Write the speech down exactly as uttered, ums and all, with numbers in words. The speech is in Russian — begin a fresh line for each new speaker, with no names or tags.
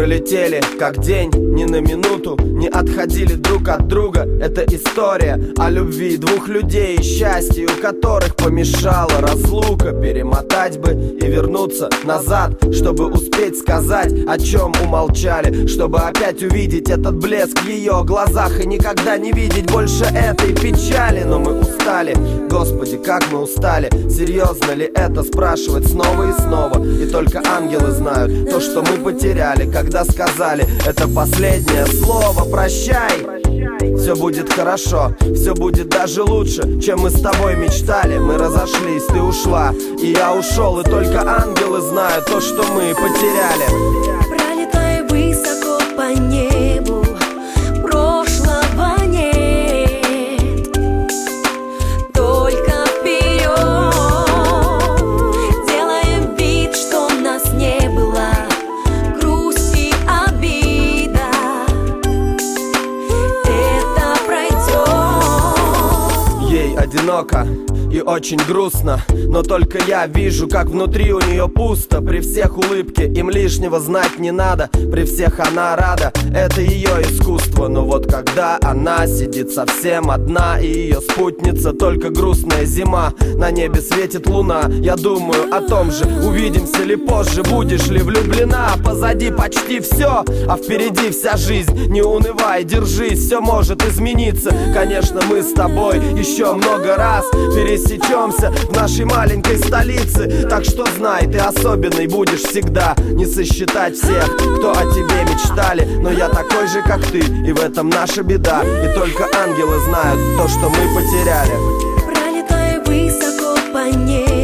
полетели, как день, ни на минуту не отходили друг от друга. Это история о любви двух людей и счастье, у которых помешала разлука. Перемотать бы и вернуться назад, чтобы успеть сказать, о чем умолчали, чтобы опять увидеть этот блеск в ее глазах и никогда не видеть больше этой печали. Но мы устали, Господи, как мы устали. Серьезно ли это спрашивать снова и снова? И только ангелы знают то, что мы потеряли, когда сказали это последнее слово. Прощай, все будет хорошо, все будет даже лучше, чем мы с тобой мечтали. Мы разошлись, ты ушла, и я ушел, и только ангелы знают то, что мы потеряли.
Пролетай высоко по небу, прошлого нет, только вперед. Делаем вид, что нас не было, грусть и обида, это пройдет.
Ей одиноко и очень грустно, но только я вижу, как внутри у нее пусто. При всех улыбке, им лишнего знать не надо, при всех она рада, это ее искусство. Но вот когда она сидит совсем одна, и ее спутница только грустная зима, на небе светит луна, я думаю о том же, увидимся ли позже, будешь ли влюблена. Позади почти все, а впереди вся жизнь. Не унывай, держись, все может измениться. Конечно, мы с тобой еще много раз пересечемся в нашей маленькой столице. Так что знай, ты особенный будешь всегда. Не сосчитать всех, кто о тебе мечтали. Но я такой же, как ты, и в этом наша беда. И только ангелы знают то, что мы потеряли.
Пролетай высоко по небу,